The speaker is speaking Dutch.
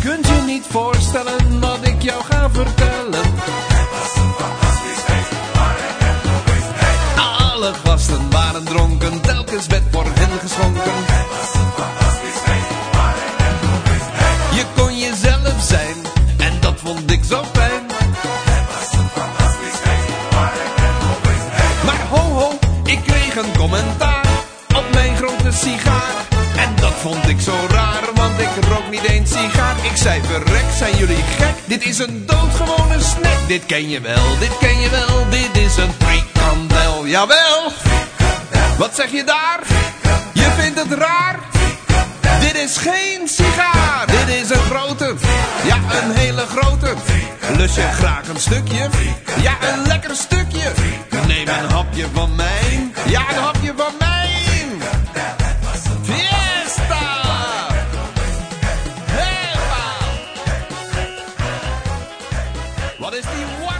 kunt je niet voorstellen wat ik jou ga vertellen. Het was een fantastisch feest, waar ik heb geweest. Hey. Alle gasten waren dronken, telkens werd voor hen geschonken. Het was een fantastisch feest, waar ik heb geweest. Hey. Je kon jezelf zijn, en dat vond ik zo fijn. Het was een fantastisch feest, waar ik heb geweest. Hey. Maar ho ho, ik kreeg een commentaar op mijn grote sigaar. En dat vond ik zo raar, want ik rook niet eens sigaar. Ik zei verrek, zijn jullie gek? Dit is een doodgewone snack. Dit ken je wel, dit ken je wel. Dit is een frikandel, jawel. Wat zeg je daar? Je vindt het raar? Dit is geen sigaar. Dit is een grote, ja een hele grote. Lus je graag een stukje? Ja een lekker stukje. Neem een hapje van mij. Ja een hapje van mij. Fiesta! Heppa! Wat is die